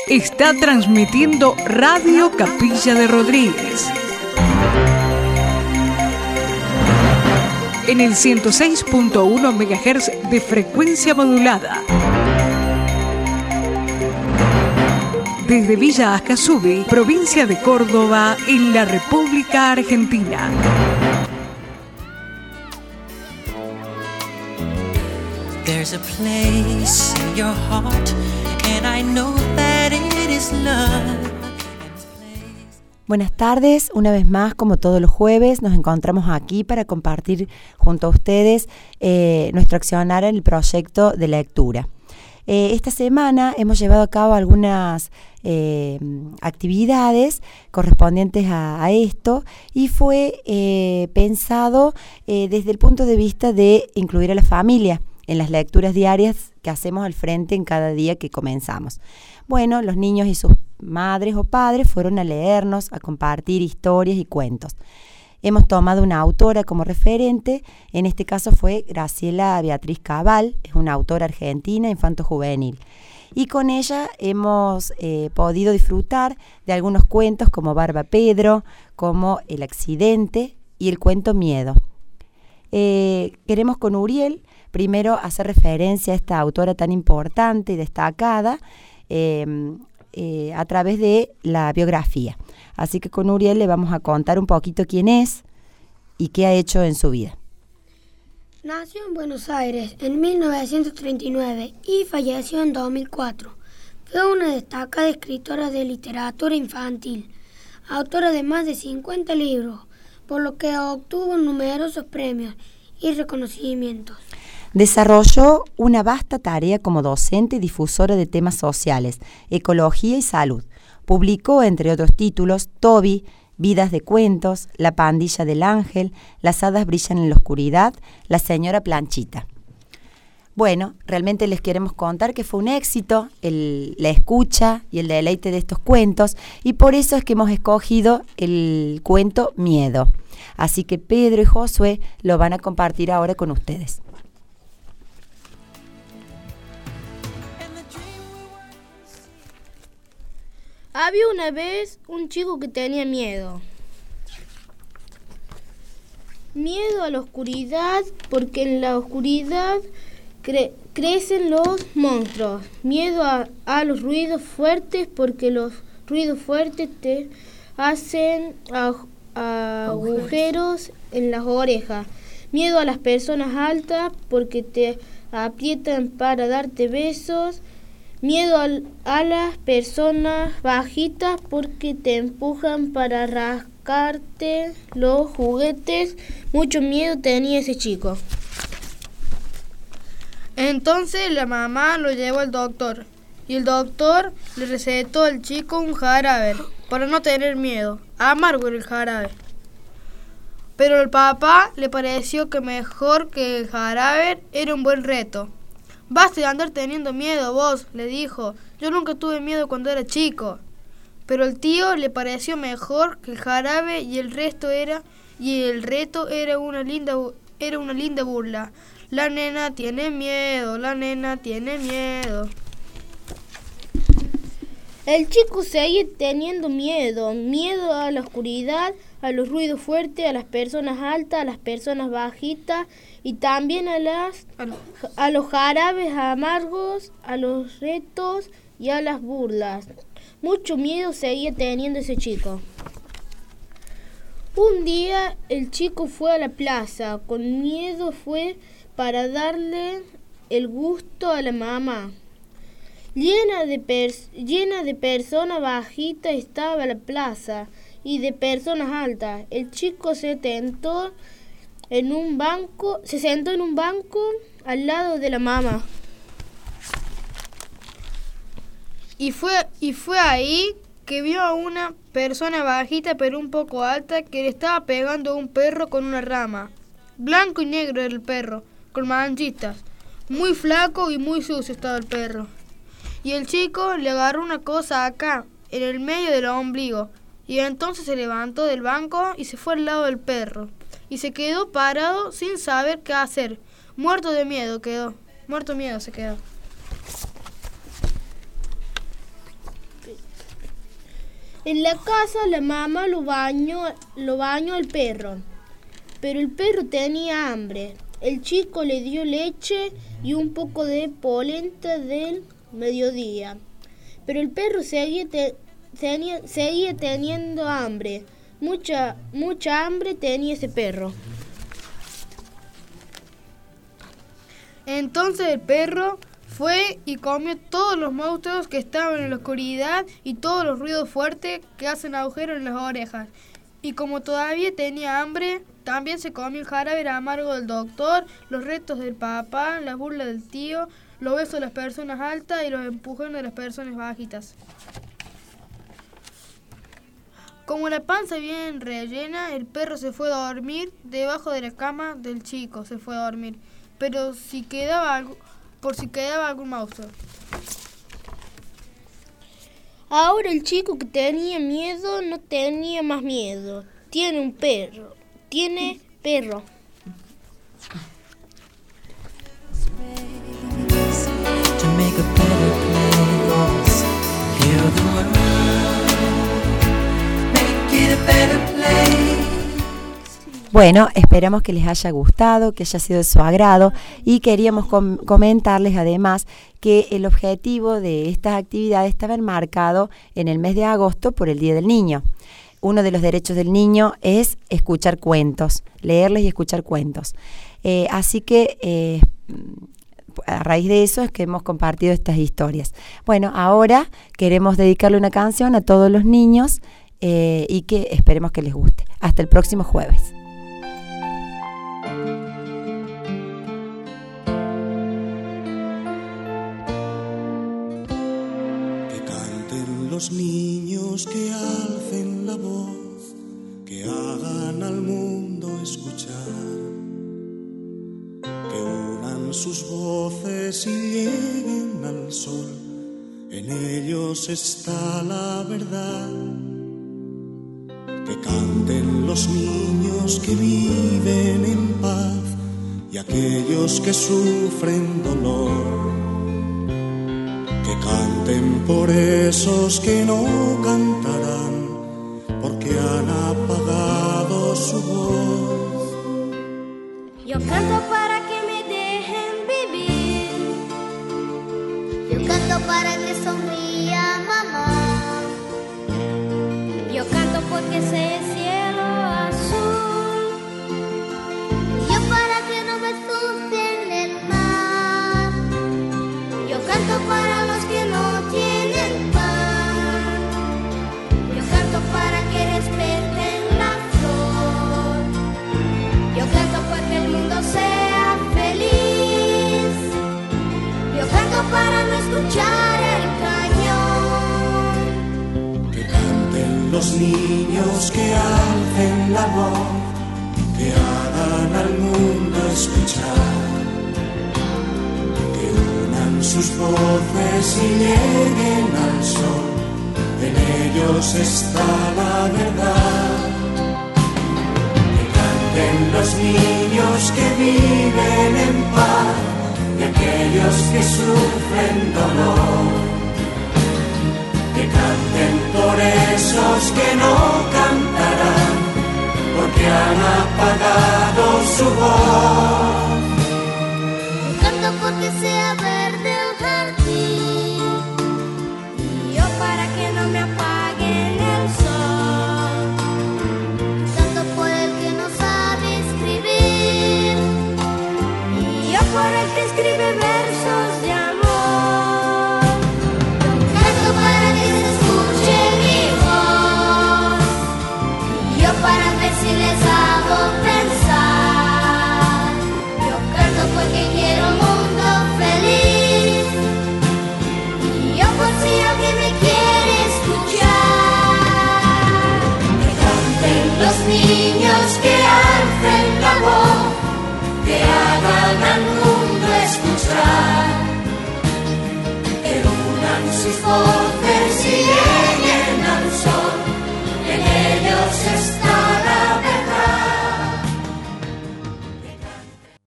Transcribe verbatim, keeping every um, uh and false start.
está transmitiendo Radio Capilla de Rodríguez. En el ciento seis punto uno megahertz de frecuencia modulada. Desde Villa Ascasubi, provincia de Córdoba, en la República Argentina. There's a place in your heart, and I know that it is love. Buenas tardes, una vez más, como todos los jueves, nos encontramos aquí para compartir junto a ustedes eh, nuestro accionar en el proyecto de lectura. Eh, esta semana hemos llevado a cabo algunas eh, actividades correspondientes a, a esto y fue eh, pensado eh, desde el punto de vista de incluir a la familia en las lecturas diarias que hacemos al frente en cada día que comenzamos. Bueno, los niños y sus madres o padres fueron a leernos, a compartir historias y cuentos. Hemos tomado una autora como referente, en este caso fue Graciela Beatriz Cabal, es una autora argentina infanto-juvenil. Y con ella hemos eh, podido disfrutar de algunos cuentos como Barba Pedro, como El accidente y el cuento Miedo. Eh, queremos con Uriel primero hacer referencia a esta autora tan importante y destacada eh, eh, a través de la biografía. Así que con Uriel le vamos a contar un poquito quién es y qué ha hecho en su vida. Nació en Buenos Aires en mil novecientos treinta y nueve y falleció en dos mil cuatro. Fue una destacada escritora de literatura infantil, autora de más de cincuenta libros, por lo que obtuvo numerosos premios y reconocimientos. Desarrolló una vasta tarea como docente y difusora de temas sociales, ecología y salud. Publicó, entre otros títulos, Toby, Vidas de Cuentos, La Pandilla del Ángel, Las Hadas Brillan en la Oscuridad, La Señora Planchita. Bueno, realmente les queremos contar que fue un éxito el, la escucha y el deleite de estos cuentos, y por eso es que hemos escogido el cuento Miedo. Así que Pedro y Josué lo van a compartir ahora con ustedes. Había una vez un chico que tenía miedo. Miedo a la oscuridad, porque en la oscuridad cre- crecen los monstruos. Miedo a, a los ruidos fuertes, porque los ruidos fuertes te hacen a, a agujeros en las orejas. Miedo a las personas altas, porque te aprietan para darte besos. Miedo a, a las personas bajitas, porque te empujan para rascarte los juguetes. Mucho miedo tenía ese chico. Entonces la mamá lo llevó al doctor y el doctor le recetó al chico un jarabe para no tener miedo. Amargo era el jarabe. Pero al papá le pareció que mejor que el jarabe era un buen reto. Basta de andar teniendo miedo vos, le dijo. Yo nunca tuve miedo cuando era chico. Pero al tío le pareció mejor que el jarabe y el resto era y el reto era una linda era una linda burla. La nena tiene miedo, la nena tiene miedo. El chico seguía teniendo miedo, miedo a la oscuridad, a los ruidos fuertes, a las personas altas, a las personas bajitas y también a las a los jarabes amargos, a los retos y a las burlas. Mucho miedo seguía teniendo ese chico. Un día el chico fue a la plaza, con miedo fue para darle el gusto a la mamá. Llena de, pers- llena de personas bajitas estaba la plaza y de personas altas. El chico se tentó en un banco, se sentó en un banco al lado de la mamá. Y fue, y fue ahí que vio a una persona bajita pero un poco alta que le estaba pegando a un perro con una rama. Blanco y negro era el perro, con manchitas. Muy flaco y muy sucio estaba el perro. Y el chico le agarró una cosa acá, en el medio del ombligo, y entonces se levantó del banco y se fue al lado del perro. Y se quedó parado sin saber qué hacer. Muerto de miedo quedó. Muerto de miedo se quedó. En la casa la mamá lo bañó, lo bañó al perro, pero el perro tenía hambre. El chico le dio leche y un poco de polenta del mediodía, pero el perro seguía, te, tenía, seguía teniendo hambre. Mucha, mucha hambre tenía ese perro. Entonces el perro fue y comió todos los monstruos que estaban en la oscuridad y todos los ruidos fuertes que hacen agujeros en las orejas. Y como todavía tenía hambre, también se comió el jarabe amargo del doctor, los retos del papá, las burlas del tío, los besos de las personas altas y los empujones de las personas bajitas. Como la panza bien rellena, el perro se fue a dormir debajo de la cama del chico, se fue a dormir. Pero si quedaba algo, por si quedaba algún monstruo. Ahora el chico que tenía miedo no tenía más miedo. Tiene un perro. Tiene perro. To make a better place. Heal the world. Make it a better place. Bueno, esperamos que les haya gustado, que haya sido de su agrado y queríamos com- comentarles además que el objetivo de estas actividades estaba enmarcado en el mes de agosto por el Día del Niño. Uno de los derechos del niño es escuchar cuentos, leerles y escuchar cuentos. Eh, así que eh, a raíz de eso es que hemos compartido estas historias. Bueno, ahora queremos dedicarle una canción a todos los niños eh, y que esperemos que les guste. Hasta el próximo jueves. Los niños que alcen la voz, que hagan al mundo escuchar, que unan sus voces y lleguen al sol, en ellos está la verdad. Que canten los niños que viven en paz y aquellos que sufren dolor. Que canten por esos que no cantarán, porque han apagado su voz. Yo canto para que me dejen vivir. Yo canto para que sonría mamá. Yo canto porque ese cielo azul. Yo para que no me asusten el mar. Yo canto para los que no tienen pan. Yo canto para que respeten la flor. Yo canto para que el mundo sea feliz. Yo canto para no escuchar el cañón. Que canten los niños que alcen la voz, que hagan al mundo escuchar. Sus voces y lleguen al sol, en ellos está la verdad. Que canten los niños que viven en paz y aquellos que sufren dolor. Que canten por esos que no cantarán, porque han apagado su voz.